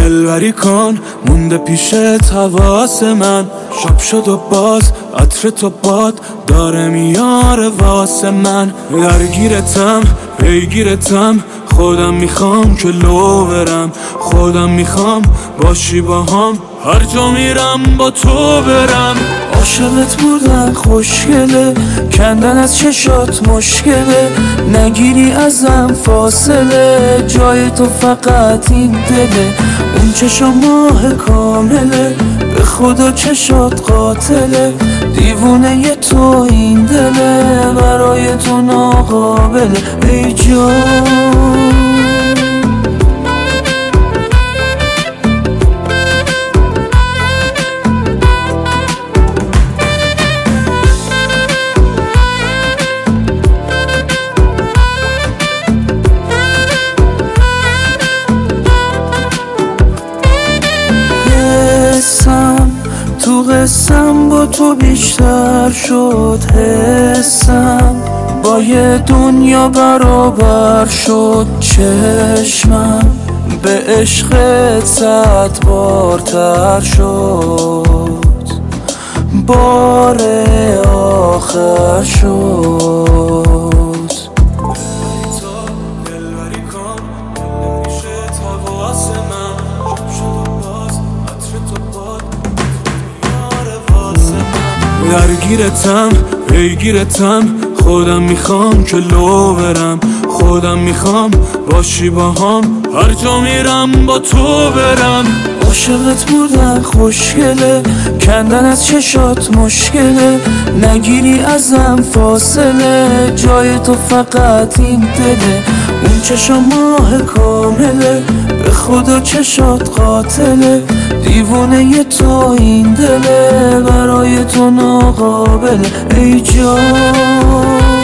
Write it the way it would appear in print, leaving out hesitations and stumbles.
دلبری کن مونده پیش حواس من. شب شد و باز عطر تو باد داره میاره واسه من. درگیرتم پیگیرتم خودم میخوام که لو برم. خودم میخوام باشی باهام هر جا میرم با تو برم. عاشقت بودن خوشگله کندن از چشات مشکله. نگیری ازم فاصله جای تو فقط این دله. اون چشم ماه کامله به خدا چشات قاتله. دیوونه ی تو این دله برای تو ناقابله ای جان. تو قسم با تو بیشتر شد حسم. با یه دنیا برابر شد چشمم. به عشقت 100 بارتر شد بار آخر شد. درگیرتم پیگیرتم خودم میخوام که لو برم. خودم میخوام باشی باهام هر جا میرم با تو برم. عاشقت بودن خوشگله کندن از چشات مشکله. نگیری ازم فاصله جای تو فقط این دله. اون چشم ماه کامله به خدا چشات قاتله. دیوونه ی تو این دله برای تو ناقابله ای جان.